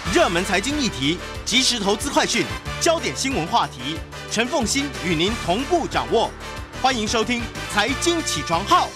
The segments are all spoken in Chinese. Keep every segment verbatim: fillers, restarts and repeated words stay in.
热门财经议题、即时投资快讯、焦点新闻话题，陈凤馨与您同步掌握。欢迎收听《财经起床号》。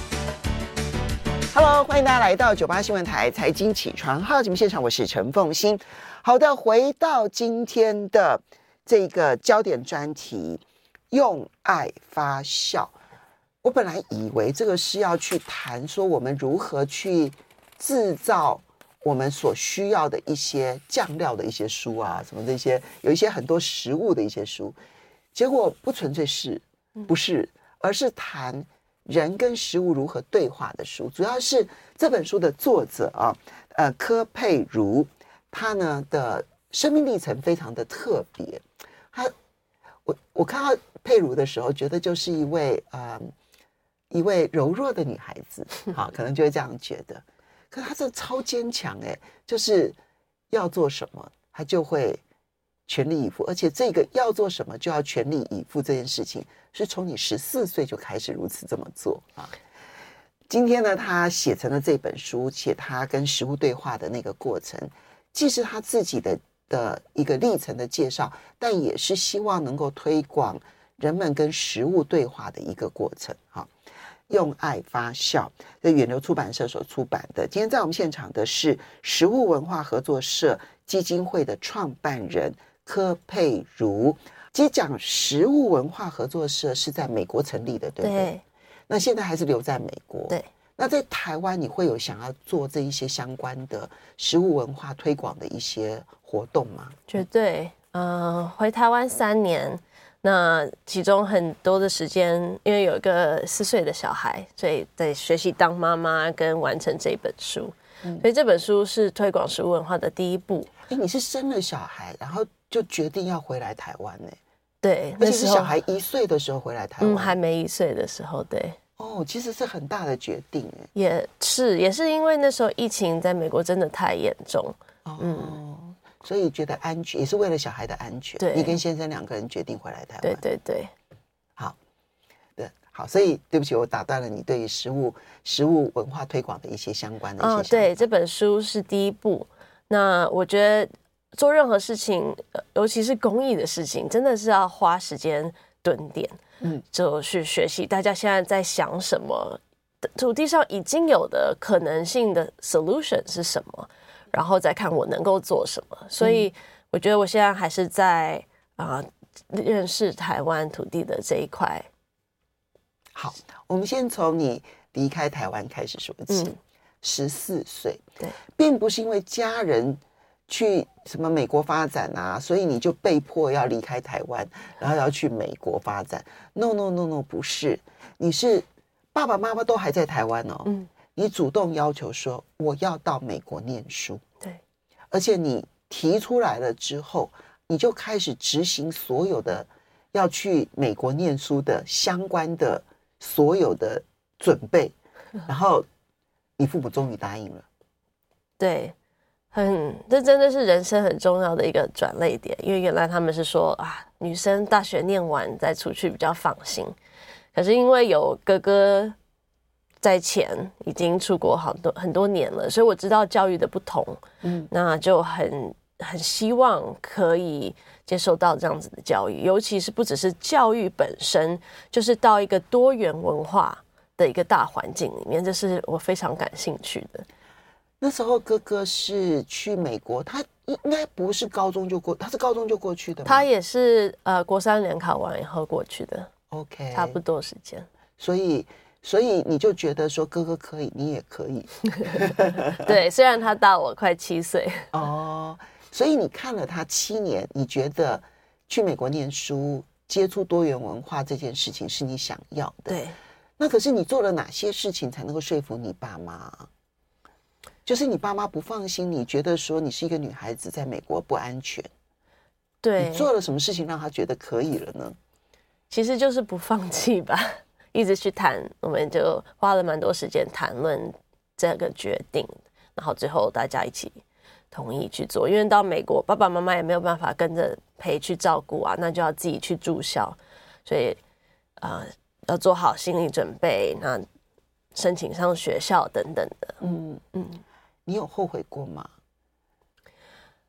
Hello， 欢迎大家来到九八新闻台财经起床号节目现场，我是陈凤馨。好的，回到今天的这个焦点专题，用爱发酵。我本来以为这个是要去谈说我们如何去制造我们所需要的一些酱料的一些书啊，什么这些有一些很多食物的一些书，结果不纯粹是，不是，而是谈人跟食物如何对话的书。主要是这本书的作者啊，呃，柯佩如，他呢的生命历程非常的特别。他，我我看到佩如的时候，觉得就是一位呃一位柔弱的女孩子，好，可能就会这样觉得。可是他真的超坚强哎，就是要做什么，他就会全力以赴，而且这个要做什么就要全力以赴这件事情，是从你十四岁就开始如此这么做啊。今天呢，他写成了这本书，写他跟食物对话的那个过程，既是他自己的的一个历程的介绍，但也是希望能够推广人们跟食物对话的一个过程啊。用爱发酵，这远流出版社所出版的。今天在我们现场的是食物文化合作社基金会的创办人柯佩如。其实讲食物文化合作社是在美国成立的，对不对？对。那现在还是留在美国。对。那在台湾，你会有想要做这一些相关的食物文化推广的一些活动吗？ 绝对。呃，回台湾三年。那其中很多的时间，因为有一个四岁的小孩，所以在学习当妈妈跟完成这本书、嗯、所以这本书是推广食物文化的第一步。 哎，你是生了小孩然后就决定要回来台湾呢？ 对， 而且是小孩一岁的时候回来台湾。 嗯，还没一岁的时候，对。 哦，其实是很大的决定。 也是也是因为那时候疫情在美国真的太严重。 哦，嗯，所以觉得安全，也是为了小孩的安全，对，你跟先生两个人决定回来台湾。 对对对， 好，对，好，所以对不起，我打断了你对于食物食物文化推广的一些相关的一些想法。 哦，对，这本书是第一步。那我觉得做任何事情，尤其是公益的事情，真的是要花时间蹲点，嗯，就去学习大家现在在想什么，土地上已经有的可能性的 solution 是什么。然后再看我能够做什么，所以我觉得我现在还是在啊、呃、认识台湾土地的这一块。 好，我们先从你离开台湾开始说起。十四岁，对，并不是因为家人去什么美国发展啊，所以你就被迫要离开台湾，然后要去美国发展。No No No No， 不是，你是爸爸妈妈都还在台湾哦。嗯。你主动要求说我要到美国念书，对，而且你提出来了之后，你就开始执行所有的要去美国念书的相关的所有的准备，然后你父母终于答应了。 对，很，这真的是人生很重要的一个转捩点，因为原来他们是说啊，女生大学念完再出去比较放心，可是因为有哥哥在前已经出国好多很多年了，所以我知道教育的不同，嗯，那就很很希望可以接受到这样子的教育，尤其是不只是教育本身，就是到一个多元文化的一个大环境里面，这是我非常感兴趣的。 那时候哥哥是去美国，他应该不是高中就过，他是高中就过去的吗？ 他也是呃国三联考完以后过去的 ，OK， 差不多时间， 所以。所以你就觉得说哥哥可以，你也可以。 对，虽然他大我快七岁。 哦，所以你看了他七年，你觉得去美国念书、接触多元文化这件事情是你想要的？ 对。 那可是你做了哪些事情才能够说服你爸妈？就是你爸妈不放心，你觉得说你是一个女孩子在美国不安全。 对。 你做了什么事情让他觉得可以了呢？ 其实就是不放弃吧。一直去谈，我们就花了蛮多时间谈论这个决定，然后最后大家一起同意去做。因为到美国，爸爸妈妈也没有办法跟着陪去照顾啊，那就要自己去住校，所以呃要做好心理准备，那申请上学校等等的。嗯嗯， 你有后悔过吗？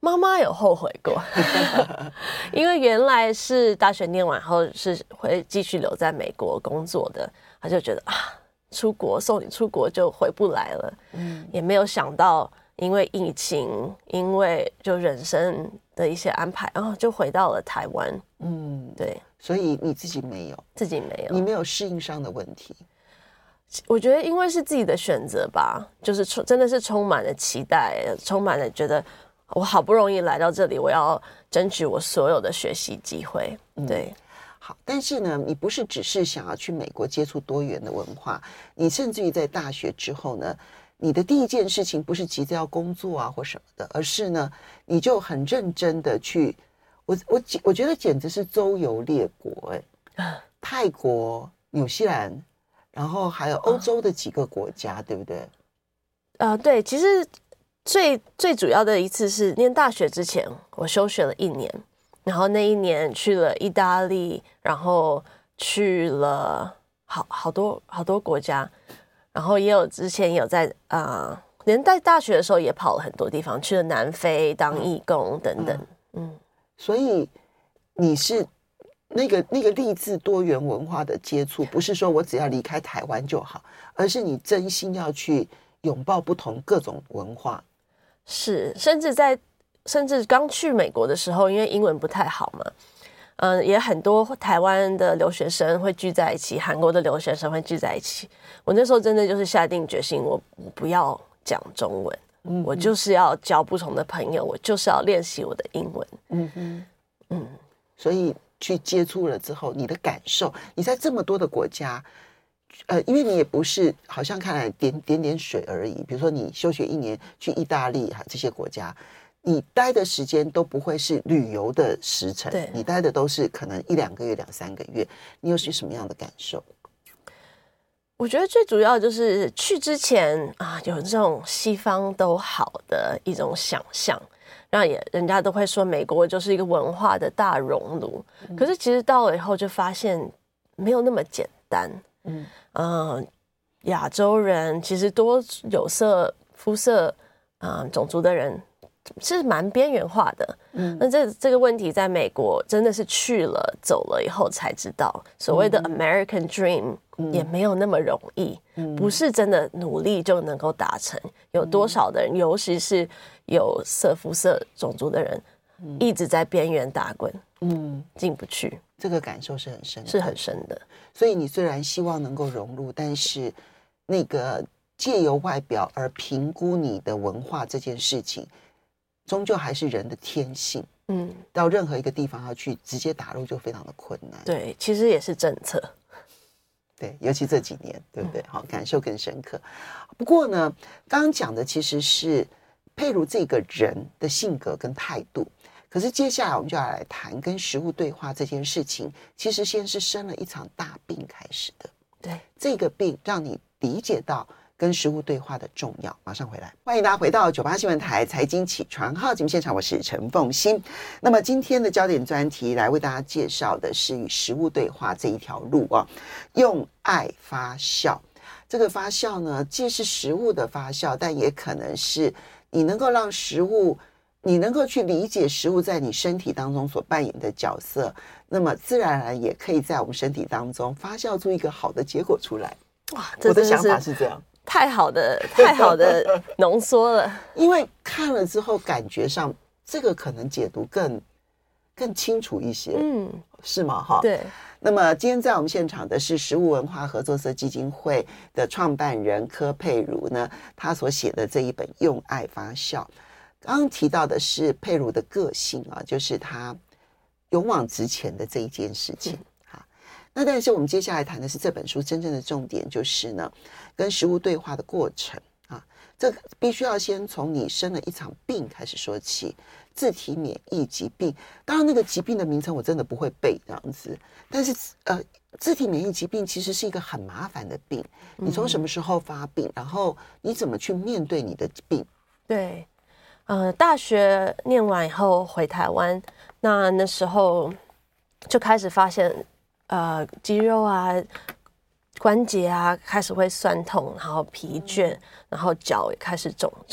妈妈有后悔过，因为原来是大学念完后是会继续留在美国工作的，他就觉得啊，出国送你出国就回不来了，嗯，也没有想到因为疫情，因为就人生的一些安排，然后就回到了台湾，嗯，对， 所以你自己没有， 自己没有， 你没有适应上的问题。 我觉得因为是自己的选择吧，就是真的是充满了期待，充满了觉得我好不容易来到这里，我要争取我所有的学习机会。对、嗯， 好，但是呢，你不是只是想要去美国接触多元的文化，你甚至于在大学之后呢，你的第一件事情不是急着要工作啊或什么的，而是呢，你就很认真的去，我我我觉得简直是周游列国、欸，哎，泰国、纽西兰。然后还有欧洲的几个国家、哦、对不对？ 呃，对，其实最最主要的一次是念大学之前，我休学了一年，然后那一年去了意大利，然后去了好好多好多国家，然后也有之前也有在啊、呃，连在大学的时候也跑了很多地方，去了南非当义工等等，嗯，嗯所以你是。那个那个立志多元文化的接触，不是说我只要离开台湾就好，而是你真心要去拥抱不同各种文化。 是，甚至在甚至刚去美国的时候，因为英文不太好嘛，嗯，也很多台湾的留学生会聚在一起，韩国的留学生会聚在一起。我那时候真的就是下定决心，我我不要讲中文，嗯，我就是要交不同的朋友，我就是要练习我的英文。嗯哼， 嗯，所以。去接触了之后，你的感受，你在这么多的国家，呃，因为你也不是好像看来点点点水而已。比如说你休学一年去意大利这些国家，你待的时间都不会是旅游的时程，你待的都是可能一两个月、两三个月。你有些什么样的感受？ 我觉得最主要就是去之前啊，有这种西方都好的一种想象。那也人家都会说美国就是一个文化的大熔炉、嗯、可是其实到了以后就发现没有那么简单。嗯呃、亚洲人其实多有色肤色、呃、种族的人是蛮边缘化的。嗯，那这这个问题在美国真的是去了走了以后才知道，所谓的 American Dream 也没有那么容易、嗯、不是真的努力就能够达成。有多少的人、嗯、尤其是有色肤色种族的人、嗯、一直在边缘打滚，嗯，进不去。 这个感受是很深的， 是很深的。 所以你虽然希望能够融入，但是那个借由外表而评估你的文化这件事情终究还是人的天性。嗯，到任何一个地方要去直接打入就非常的困难。 对，其实也是政策。 对，尤其这几年，对不对？好、嗯，感受更深刻。不过呢，刚刚讲的其实是佩如这个人的性格跟态度。可是接下来我们就要来谈跟食物对话这件事情，其实先是生了一场大病开始的。 对， 这个病让你理解到跟食物对话的重要。马上回来，欢迎大家回到九八新闻台财经起床号节目现场，我是陈凤馨。那么今天的焦点专题来为大家介绍的是与食物对话这一条路啊，用爱发酵。这个发酵呢，既是食物的发酵，但也可能是你能够让食物，你能够去理解食物在你身体当中所扮演的角色，那么自然而然也可以在我们身体当中发酵出一个好的结果出来。 哇， 我的想法是这样。 太好的太好的浓缩了。 因为看了之后感觉上这个可能解读更更清楚一些。嗯，是吗？哈， 对。 那么今天在我们现场的是食物文化合作社基金会的创办人柯佩如呢，他所写的这一本《用爱发酵》。刚刚提到的是佩如的个性啊，就是他勇往直前的这一件事情。嗯，那但是我们接下来谈的是这本书真正的重点，就是呢跟食物对话的过程啊，这必须要先从你生了一场病开始说起。自体免疫疾病，当然那个疾病的名称我真的不会背这样子，但是呃，自体免疫疾病其实是一个很麻烦的病。你从什么时候发病，然后你怎么去面对你的病？ 对，呃，大学念完以后回台湾，那那时候就开始发现，呃，肌肉啊、关节啊开始会酸痛，然后疲倦，然后脚也开始肿胀。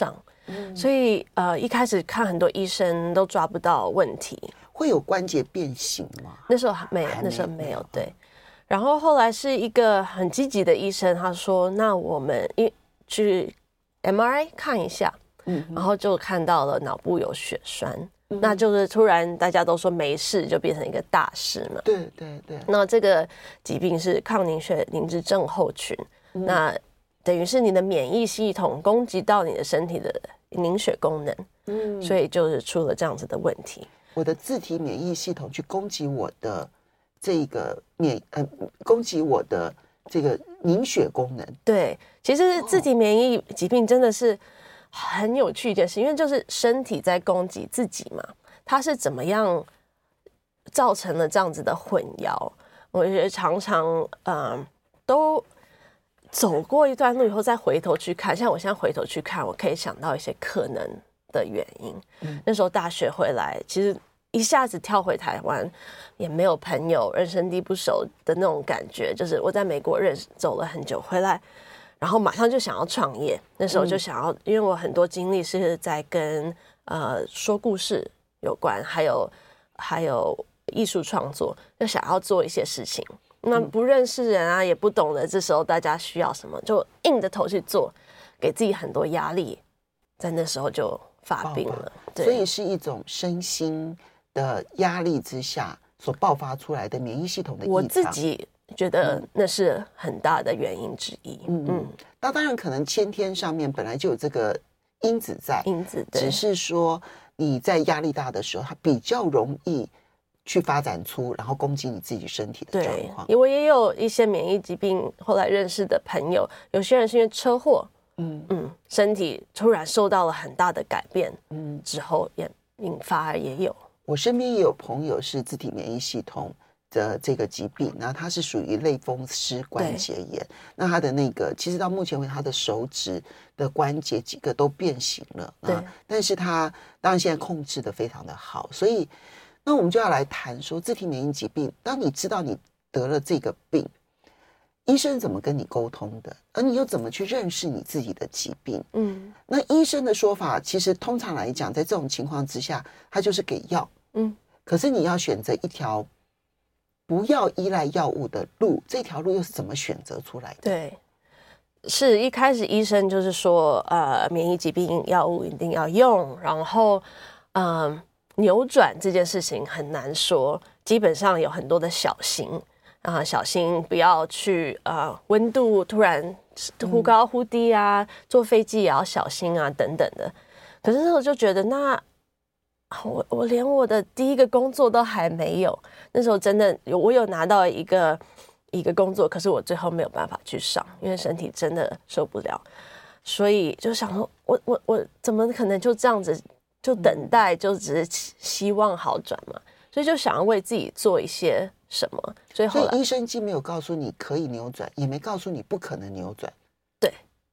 嗯、所以呃一开始看很多医生都抓不到问题。 会有关节变形吗？ 那时候还没有，那时候没有，对。然后后来是一个很积极的医生，他说：“那我们一去 M R I 看一下。”嗯，然后就看到了脑部有血栓，嗯、那就是突然大家都说没事，就变成一个大事嘛。 对对对。 那这个疾病是抗凝血凝脂症候群，嗯、那等于是你的免疫系统攻击到你的身体的凝血功能，嗯，所以就是出了这样子的问题。 我的自体免疫系统去攻击我的这个免呃攻击我的这个凝血功能。 对，其实自体免疫疾病真的是很有趣一件事，因为就是身体在攻击自己嘛，它是怎么样造成了这样子的混淆？我觉得常常嗯、呃、都走过一段路以后再回头去看，像我现在回头去看，我可以想到一些可能的原因。嗯、那时候大学回来，其实一下子跳回台湾，也没有朋友，人生地不熟的那种感觉。就是我在美国认识走了很久，回来，然后马上就想要创业。那时候就想要，嗯、因为我很多经历是在跟呃说故事有关，还有还有艺术创作，就想要做一些事情。那不认识人啊，也不懂得这时候大家需要什么，就硬着头去做，给自己很多压力，在那时候就发病了。 所以是一种身心的压力之下所爆发出来的免疫系统的异常。 我自己觉得那是很大的原因之一。 嗯嗯，那当然可能先天上面本来就有这个因子在， 因子只是说你在压力大的时候，它比较容易去发展出，然后攻击你自己身体的状况。 对，我也有一些免疫疾病后来认识的朋友，有些人是因为车祸，嗯嗯，身体突然受到了很大的改变，嗯，之后也引发也有。 我身边也有朋友是自体免疫系统的这个疾病，然后他是属于类风湿关节炎，那他的那个其实到目前为止他的手指的关节几个都变形了，对，啊，但是他当然现在控制的非常的好，所以那我们就要来谈说自体免疫疾病，当你知道你得了这个病，医生怎么跟你沟通的，而你又怎么去认识你自己的疾病？嗯，那医生的说法其实通常来讲在这种情况之下他就是给药，嗯，可是你要选择一条不要依赖药物的路，这条路又是怎么选择出来的？ 对，是一开始医生就是说呃，免疫疾病药物一定要用，然后嗯、呃扭转这件事情很难说，基本上有很多的小心啊、呃，小心不要去呃温度突然忽高忽低啊，嗯、坐飞机也要小心啊等等的。可是那时候就觉得，那我我连我的第一个工作都还没有，那时候真的有我有拿到一个一个工作，可是我最后没有办法去上，因为身体真的受不了，所以就想说，我我我怎么可能就这样子？就等待，就只是希望好转嘛，所以就想要为自己做一些什么。所以后来， 所以医生既没有告诉你可以扭转，也没告诉你不可能扭转。 对，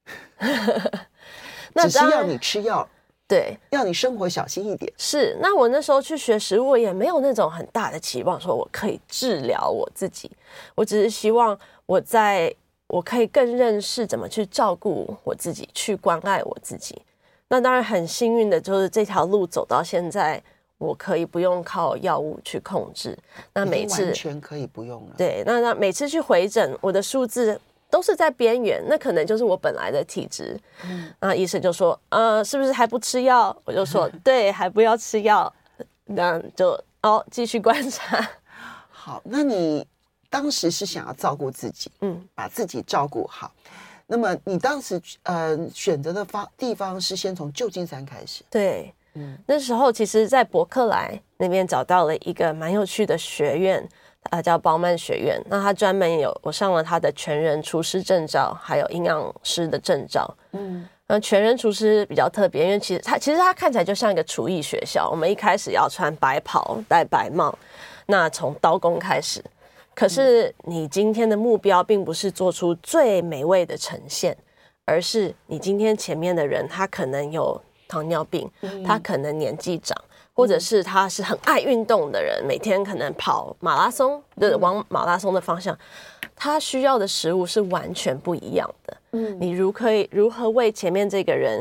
只是要你吃药， 对， 要你生活小心一点。 是，那我那时候去学食物，也没有那种很大的期望，说我可以治疗我自己。我只是希望我在我可以更认识怎么去照顾我自己，去关爱我自己。那当然很幸运的就是这条路走到现在，我可以不用靠药物去控制。那每次完全可以不用了。 对，那那每次去回诊，我的数字都是在边缘，那可能就是我本来的体质。嗯，那医生就说，呃，是不是还不吃药？我就说，对，还不要吃药。那就哦，继续观察。 好，那你当时是想要照顾自己，嗯，把自己照顾好。那么你当时呃选择的方地方是先从旧金山开始？ 对，嗯，那时候其实在伯克莱那边找到了一个蛮有趣的学院，它叫包曼学院。那它专门有我上了它的全人厨师证照，还有营养师的证照。嗯，那全人厨师比较特别，因为其实它其实它看起来就像一个厨艺学校。我们一开始要穿白袍、戴白帽，那从刀工开始。可是你今天的目标并不是做出最美味的呈现，而是你今天前面的人他可能有糖尿病，嗯、他可能年纪长，或者是他是很爱运动的人，每天可能跑马拉松的往马拉松的方向，他需要的食物是完全不一样的。嗯，你如可以如何为前面这个人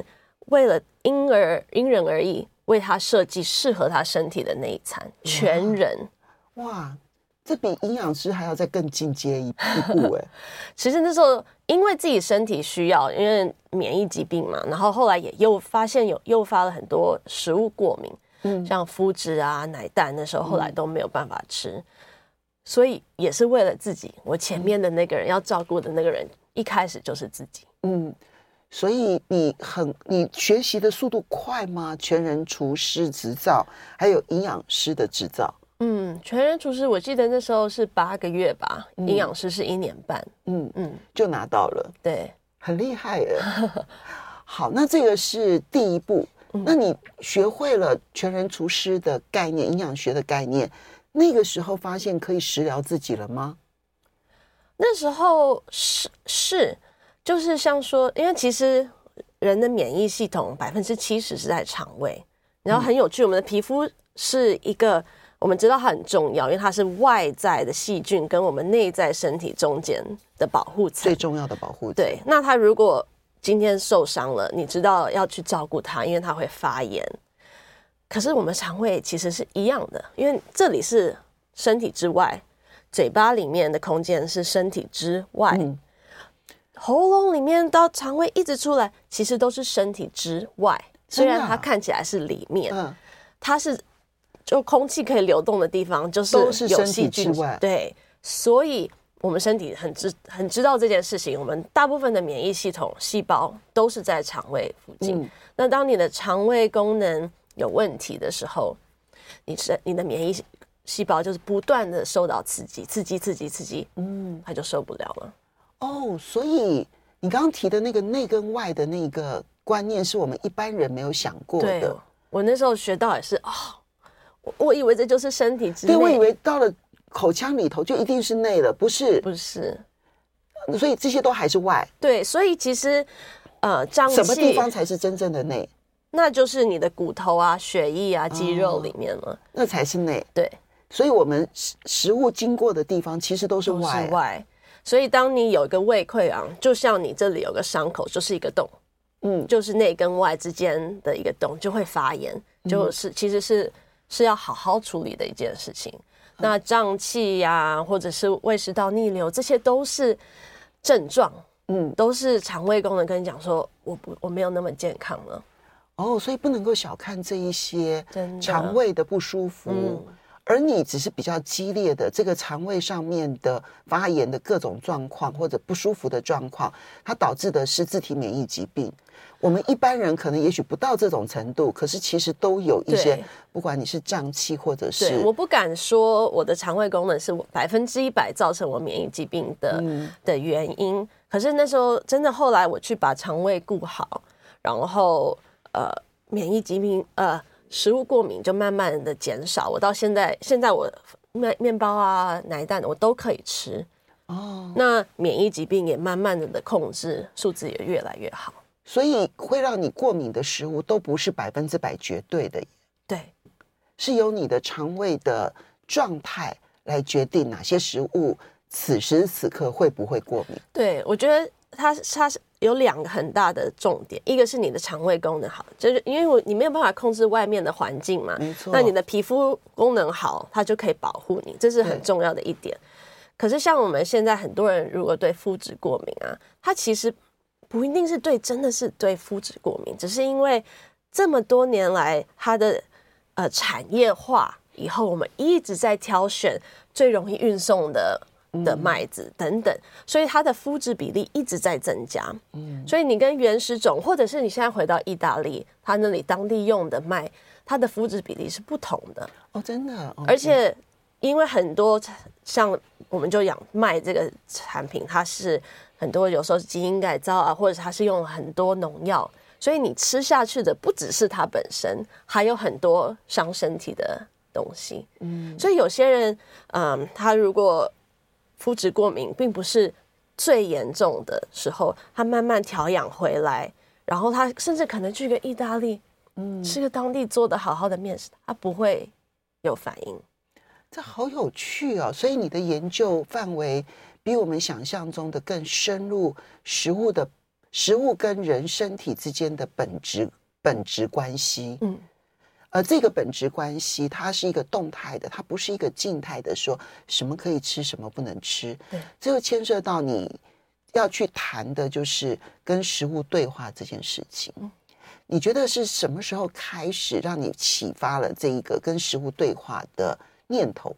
为了因而因人而异，为他设计适合他身体的那一餐，全人。 哇，这比营养师还要再更进阶一一步哎。 其实那时候因为自己身体需要，因为免疫疾病嘛，然后后来也又发现有诱发了很多食物过敏，嗯，像麸质啊、奶蛋，那时候后来都没有办法吃，嗯、所以也是为了自己，我前面的那个人、嗯、要照顾的那个人，一开始就是自己， 嗯。所以你很你学习的速度快吗？全人厨师执照，还有营养师的执照。 嗯，全人厨师我记得那时候是八个月吧，嗯、营养师是一年半， 嗯嗯，就拿到了， 对， 很厉害耶。好，那这个是第一步。嗯、那你学会了全人厨师的概念、营养学的概念，那个时候发现可以食疗自己了吗？ 那时候是是。就是像说，因为其实人的免疫系统百分之七十是在肠胃，然后很有趣，我们的皮肤是一个我们知道它很重要，因为它是外在的细菌跟我们内在身体中间的保护层， 最重要的保护层。 对，那它如果今天受伤了，你知道要去照顾它，因为它会发炎。可是我们肠胃其实是一样的，因为这里是身体之外，嘴巴里面的空间是身体之外。嗯，喉咙里面到肠胃一直出来，其实都是身体之外。虽然它看起来是里面，嗯、它是就空气可以流动的地方，就是有细菌之外。对，所以我们身体很知很知道这件事情。我们大部分的免疫系统细胞都是在肠胃附近。嗯、那当你的肠胃功能有问题的时候，你是你的免疫细胞就是不断的受到刺激，刺激，刺激，刺激，嗯，它就受不了了。 哦，所以你刚刚提的那个内跟外的那个观念，是我们一般人没有想过的。 对，我那时候学到也是，哦，我, 我以为这就是身体之内， 对，我以为到了口腔里头就一定是内了，不是， 不是， 所以这些都还是外。 对，所以其实呃，胀气什么地方才是真正的内？ 那就是你的骨头啊、血液啊、肌肉里面了，哦、 那才是内。 对， 所以我们食物经过的地方其实都是外、啊， 都是外。所以当你有一个胃溃疡，就像你这里有个伤口，就是一个洞，嗯，就是内跟外之间的一个洞，就会发炎，就是其实是是要好好处理的一件事情。嗯、那胀气呀、啊，或者是胃食道逆流，这些都是症状，嗯，都是肠胃功能跟你讲说，我不我没有那么健康了。 哦，所以不能够小看这一些肠胃的不舒服。嗯，而你只是比较激烈的这个肠胃上面的发炎的各种状况或者不舒服的状况，它导致的是自体免疫疾病。我们一般人可能也许不到这种程度，可是其实都有一些，不管你是胀气或者是…… 对，我不敢说我的肠胃功能是百分之一百造成我免疫疾病的、嗯、的原因。可是那时候真的后来我去把肠胃顾好，然后呃免疫疾病呃。食物过敏就慢慢的减少，我到现在现在我面面包啊、奶蛋我都可以吃哦。那免疫疾病也慢慢的的控制，数字也越来越好。 所以会让你过敏的食物都不是百分之百绝对的， 对， 是由你的肠胃的状态来决定哪些食物此时此刻会不会过敏。 对，我觉得它它是。有两个很大的重点，一个是你的肠胃功能好，就是因为我你没有办法控制外面的环境嘛， 没错。 那你的皮肤功能好，它就可以保护你，这是很重要的一点。可是像我们现在很多人如果对麸质过敏啊，它其实不一定是对真的是对麸质过敏，只是因为这么多年来它的呃产业化以后，我们一直在挑选最容易运送的。的麦子等等，所以它的麸质比例一直在增加。嗯，所以你跟原始种，或者是你现在回到意大利，它那里当地用的麦，它的麸质比例是不同的。 哦，真的。哦、 而且因为很多像我们就养麦这个产品，它是很多有时候是基因改造啊，或者它是用很多农药，所以你吃下去的不只是它本身，还有很多伤身体的东西。嗯，所以有些人，嗯，他如果麸质过敏并不是最严重的时候，他慢慢调养回来，然后他甚至可能去个意大利，嗯，吃个当地做的好好的面食，他不会有反应。 这好有趣哦！所以你的研究范围比我们想象中的更深入，食物的食物跟人身体之间的本质本质关系。 嗯， 而这个本质关系它是一个动态的，它不是一个静态的，说什么可以吃什么不能吃。 对， 这就牵涉到你要去谈的就是跟食物对话这件事情。 嗯， 你觉得是什么时候开始让你启发了这一个跟食物对话的念头？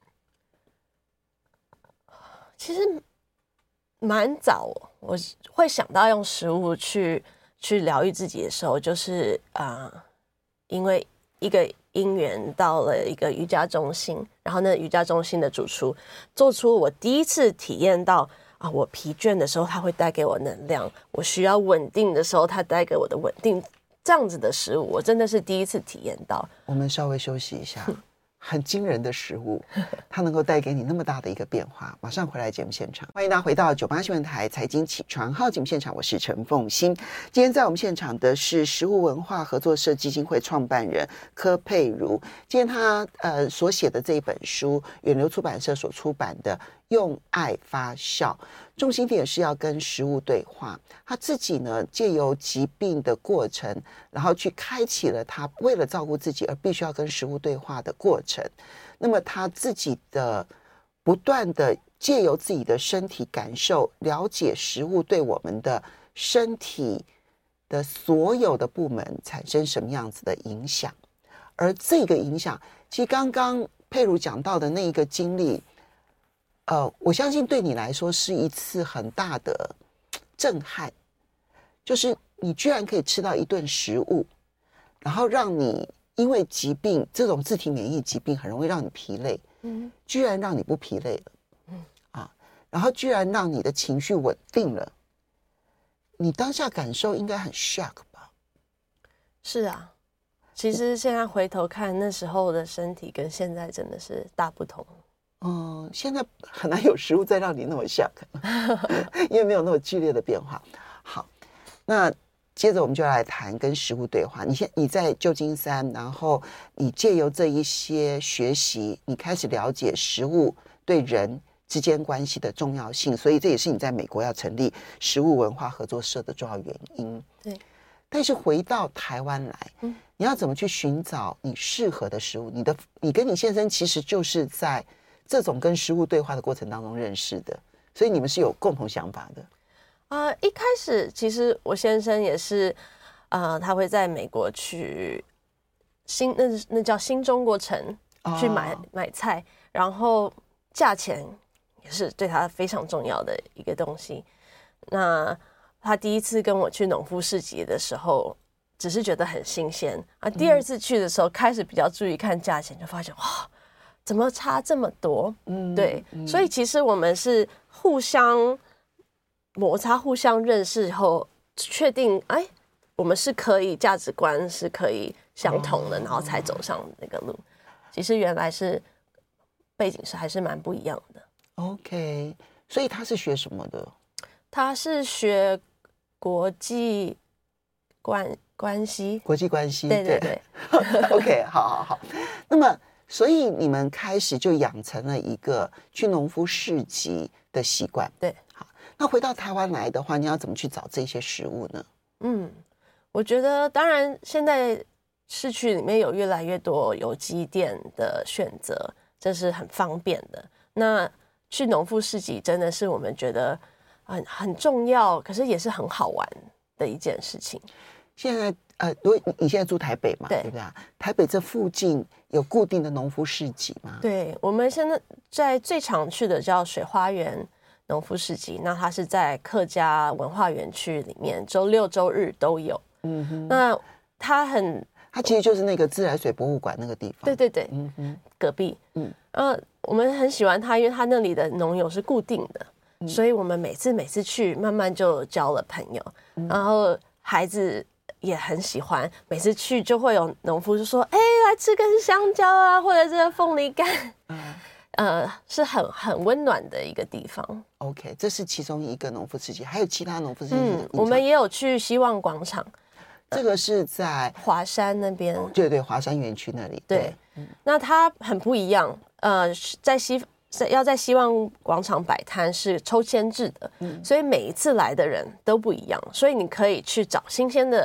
其实蛮早，我会想到用食物去去疗愈自己的时候，就是啊、呃，因为一个因缘到了一个瑜伽中心，然后那瑜伽中心的主厨做出我第一次体验到啊，我疲倦的时候他会带给我能量，我需要稳定的时候他带给我的稳定，这样子的食物，我真的是第一次体验到。 我们稍微休息一下。很惊人的食物，它能够带给你那么大的一个变化。马上回来节目现场，欢迎大家回到九八新闻台财经起床号节目现场，我是陈凤馨。今天在我们现场的是食物文化合作社基金会创办人柯佩如。今天他呃所写的这一本书，远流出版社所出版的《用爱发酵》，重心点是要跟食物对话。他自己呢，借由疾病的过程，然后去开启了他为了照顾自己而必须要跟食物对话的过程。那么他自己的不断的借由自己的身体感受，了解食物对我们的身体的所有的部门产生什么样子的影响。而这个影响，其实刚刚佩如讲到的那一个经历，呃，我相信对你来说是一次很大的震撼，就是你居然可以吃到一顿食物，然后让你因为疾病，这种自体免疫疾病很容易让你疲累，嗯，居然让你不疲累了，嗯啊，然后居然让你的情绪稳定了，你当下感受应该很 shock 吧？ 是啊，其实现在回头看，那时候的身体跟现在真的是大不同。 嗯，现在很难有食物再让你那么 shock， 因为没有那么剧烈的变化。好，那接着我们就来谈跟食物对话。你现你在旧金山，然后你借由这一些学习，你开始了解食物对人之间关系的重要性，所以这也是你在美国要成立食物文化合作社的重要原因。 对。 但是回到台湾来，嗯，你要怎么去寻找你适合的食物？你的你跟你先生其实就是在这种跟食物对话的过程当中认识的，所以你们是有共同想法的。 呃，一开始其实我先生也是，呃，他会在美国去新那那叫新中国城去买、哦、买菜，然后价钱也是对他非常重要的一个东西。那他第一次跟我去农夫市集的时候，只是觉得很新鲜啊。第二次去的时候，开始比较注意看价钱，就发现哇，怎么差这么多？嗯，对，嗯、所以其实我们是互相摩擦、互相认识后，确定哎，我们是可以价值观是可以相同的，哦、然后才走上那个路。其实原来是背景是还是蛮不一样的。 OK， 所以他是学什么的？ 他是学国际关关系， 国际关系， 对对对。 OK， 好好好。那么，所以你们开始就养成了一个去农夫市集的习惯。 对， 好。那回到台湾来的话，你要怎么去找这些食物呢？ 嗯，我觉得当然现在市区里面有越来越多有机店的选择，这是很方便的。那去农夫市集真的是我们觉得很很重要，可是也是很好玩的一件事情。 现在呃，如果你现在住台北嘛， 对, 对不对？台北这附近有固定的农夫市集吗？ 对，我们现在在最常去的叫水花园农夫市集，那它是在客家文化园区里面，周六周日都有。嗯哼，那它很， 它其实就是那个自来水博物馆那个地方。 对对对，嗯哼，隔壁。嗯，呃，我们很喜欢它，因为它那里的农友是固定的，嗯、所以我们每次每次去，慢慢就交了朋友，嗯、然后孩子也很喜欢，每次去就会有农夫就说：“哎、欸，来吃根香蕉啊，或者是凤梨干。嗯”呃，是很很温暖的一个地方。 OK， 这是其中一个农夫市集，还有其他农夫市集。 嗯，我们也有去希望广场， 这个是在华山那边。 哦、对对，华山园区那里。 对，对嗯、那它很不一样。呃，在西要在希望广场摆摊是抽签制的，嗯、所以每一次来的人都不一样，所以你可以去找新鲜的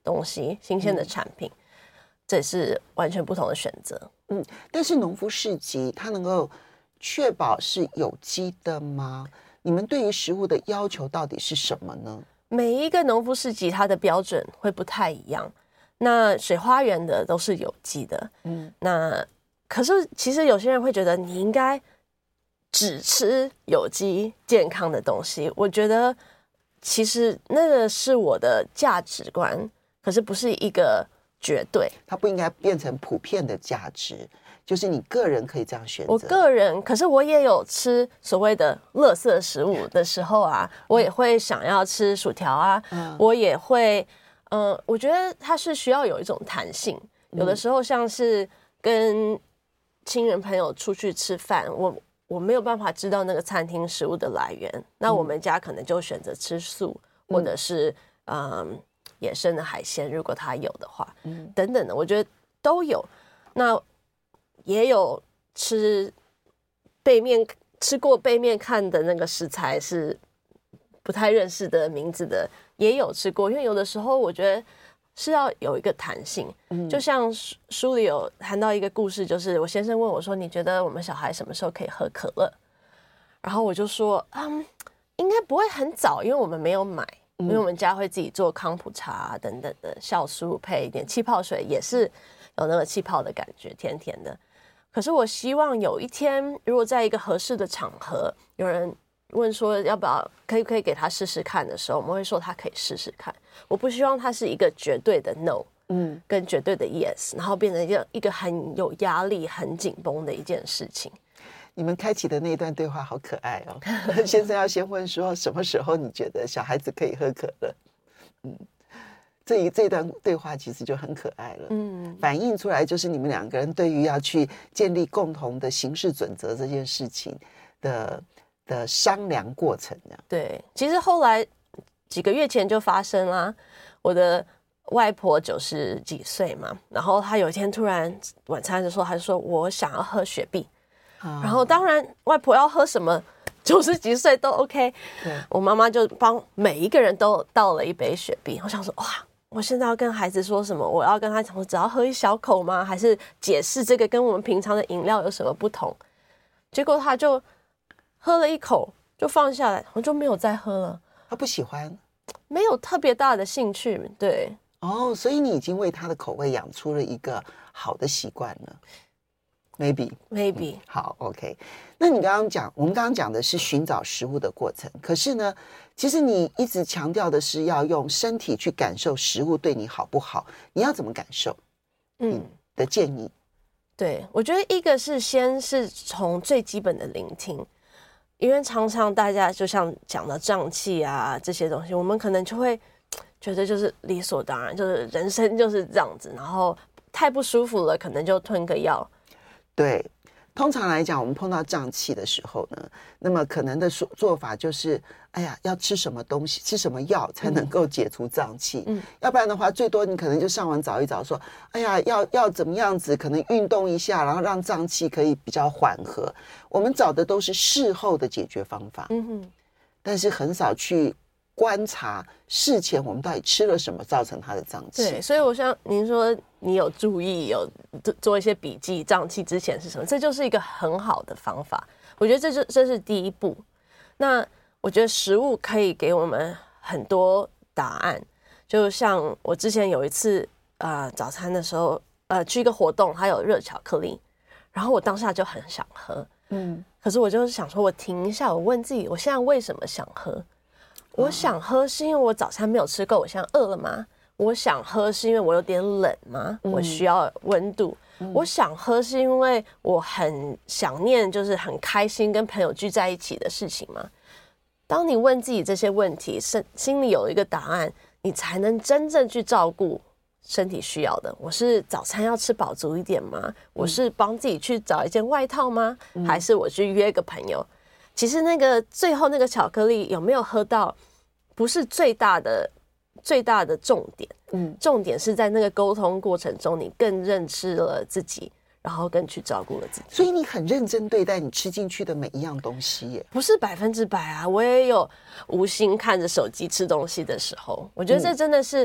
东西、新鲜的产品，嗯、这是完全不同的选择。 嗯，但是农夫市集它能够确保是有机的吗？你们对于食物的要求到底是什么呢？ 每一个农夫市集它的标准会不太一样。那水花园的都是有机的，嗯，那可是其实有些人会觉得你应该只吃有机健康的东西，我觉得其实那个是我的价值观，可是不是一个绝对， 它不应该变成普遍的价值，就是你个人可以这样选择。 我个人，可是我也有吃所谓的垃圾食物的时候啊，我也会想要吃薯条啊，嗯、我也会，嗯、呃，我觉得它是需要有一种弹性，有的时候像是跟亲人朋友出去吃饭，我我没有办法知道那个餐厅食物的来源，那我们家可能就选择吃素，嗯、或者是嗯野生的海鲜，如果它有的话，嗯、等等的，我觉得都有。那也有吃背面吃过背面看的那个食材是不太认识的名字的，也有吃过，因为有的时候我觉得是要有一个弹性，嗯、就像书里有谈到一个故事，就是我先生问我说：“你觉得我们小孩什么时候可以喝可乐？”然后我就说：“嗯，应该不会很早，因为我们没有买，嗯、因为我们家会自己做康普茶、啊、等等的酵素，配一点气泡水，也是有那个气泡的感觉，甜甜的。可是我希望有一天，如果在一个合适的场合，有人问说要不要可以可以给他试试看的时候，我们会说他可以试试看。我不希望他是一个绝对的 no， 嗯，跟绝对的 yes， 然后变成一个一个很有压力、很紧绷的一件事情。 你们开启的那一段对话好可爱哦。先生要先问说什么时候你觉得小孩子可以喝可乐？嗯。这一这段对话其实就很可爱了，嗯，反映出来就是你们两个人对于要去建立共同的行事准则这件事情的的商量过程这样。 对，其实后来几个月前就发生啦。我的外婆九十几岁嘛，然后她有一天突然晚餐的时候，她就说我想要喝雪碧，啊、然后当然外婆要喝什么，九十几岁都 OK。我妈妈就帮每一个人都倒了一杯雪碧，我想说哇。我现在要跟孩子说什么？我要跟他讲，只要喝一小口吗？还是解释这个跟我们平常的饮料有什么不同？结果他就喝了一口，就放下来，我就没有再喝了。 他不喜欢， 没有特别大的兴趣。对， 哦，所以你已经为他的口味养出了一个好的习惯了。Maybe Maybe、 嗯、好 OK。那你刚刚讲，我们刚刚讲的是寻找食物的过程，可是呢，其实你一直强调的是要用身体去感受食物对你好不好，你要怎么感受？嗯，的建议。 对，我觉得一个是先是从最基本的聆听，因为常常大家就像讲的胀气啊这些东西，我们可能就会觉得就是理所当然，就是人生就是这样子，然后太不舒服了，可能就吞个药。 对，通常来讲，我们碰到胀气的时候呢，那么可能的做法就是，哎呀，要吃什么东西，吃什么药才能够解除胀气。嗯，要不然的话，最多你可能就上网找一找，说，哎呀，要要怎么样子，可能运动一下，然后让胀气可以比较缓和。我们找的都是事后的解决方法，嗯哼，但是很少去观察事前我们到底吃了什么造成它的胀气。 对，所以我想您说你有注意有做一些笔记，胀气之前是什么，这就是一个很好的方法。我觉得这就这是第一步。那我觉得食物可以给我们很多答案，就像我之前有一次呃早餐的时候呃去一个活动，它有热巧克力，然后我当下就很想喝，嗯，可是我就想说我停一下，我问自己我现在为什么想喝？我想喝是因为我早餐没有吃够，我现在饿了吗？我想喝是因为我有点冷吗？我需要温度。嗯、我想喝是因为我很想念，就是很开心跟朋友聚在一起的事情吗？当你问自己这些问题，心里有一个答案，你才能真正去照顾身体需要的。我是早餐要吃饱足一点吗？我是帮自己去找一件外套吗？嗯、还是我去约个朋友？其实那个最后那个巧克力有没有喝到，不是最大的最大的重点。嗯，重点是在那个沟通过程中，你更认识了自己，然后更去照顾了自己。 所以你很认真对待你吃进去的每一样东西耶。 不是百分之百啊，我也有无心看着手机吃东西的时候。我觉得这真的是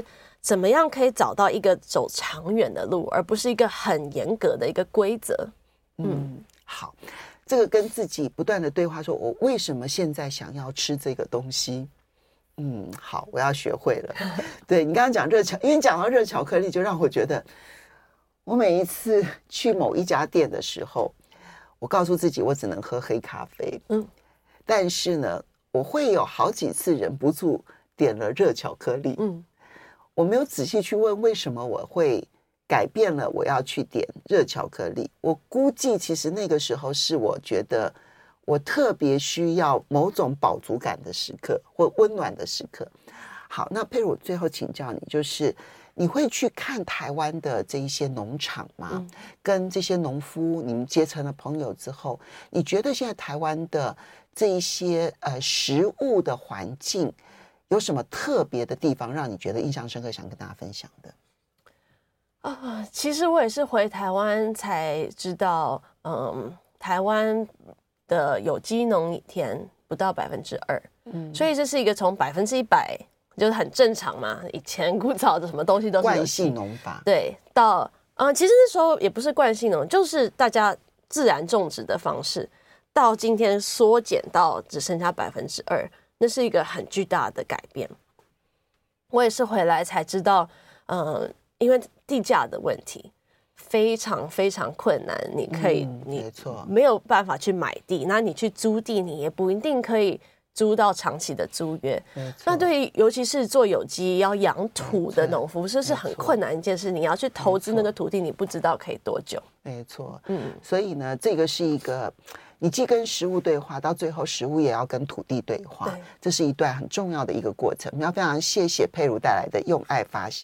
怎么样可以找到一个走长远的路，而不是一个很严格的一个规则。 嗯，嗯好，这个跟自己不断的对话说，我为什么现在想要吃这个东西？嗯，好，我要学会了。对，你刚刚讲热巧，因为你讲到热巧克力，就让我觉得，我每一次去某一家店的时候，我告诉自己我只能喝黑咖啡。嗯，但是呢，我会有好几次忍不住点了热巧克力。嗯。我没有仔细去问为什么我会改变了我要去点热巧克力，我估计其实那个时候是我觉得我特别需要某种饱足感的时刻或温暖的时刻。好，那佩如我最后请教你，就是你会去看台湾的这一些农场吗？嗯、跟这些农夫你们结成了朋友之后，你觉得现在台湾的这一些呃食物的环境有什么特别的地方让你觉得印象深刻，想跟大家分享的？ 啊、呃，其实我也是回台湾才知道，嗯，台湾的有机农田不到百分之二，嗯，所以这是一个从百分之一百就是很正常嘛，以前古早的什么东西都是惯性农法， 对，到嗯、呃，其实那时候也不是惯性农，就是大家自然种植的方式，到今天缩减到只剩下百分之二。那是一个很巨大的改变。我也是回来才知道，呃，因为地价的问题非常非常困难，你可以，嗯、你没有办法去买地，那你去租地，你也不一定可以租到长期的租约。那对于尤其是做有机要养土的农夫，这是很困难一件事。你要去投资那个土地，你不知道可以多久。 没错，嗯，所以呢，这个是一个。你既跟食物对话，到最后食物也要跟土地对话，对，这是一段很重要的一个过程。我们要非常谢谢佩如带来的用爱发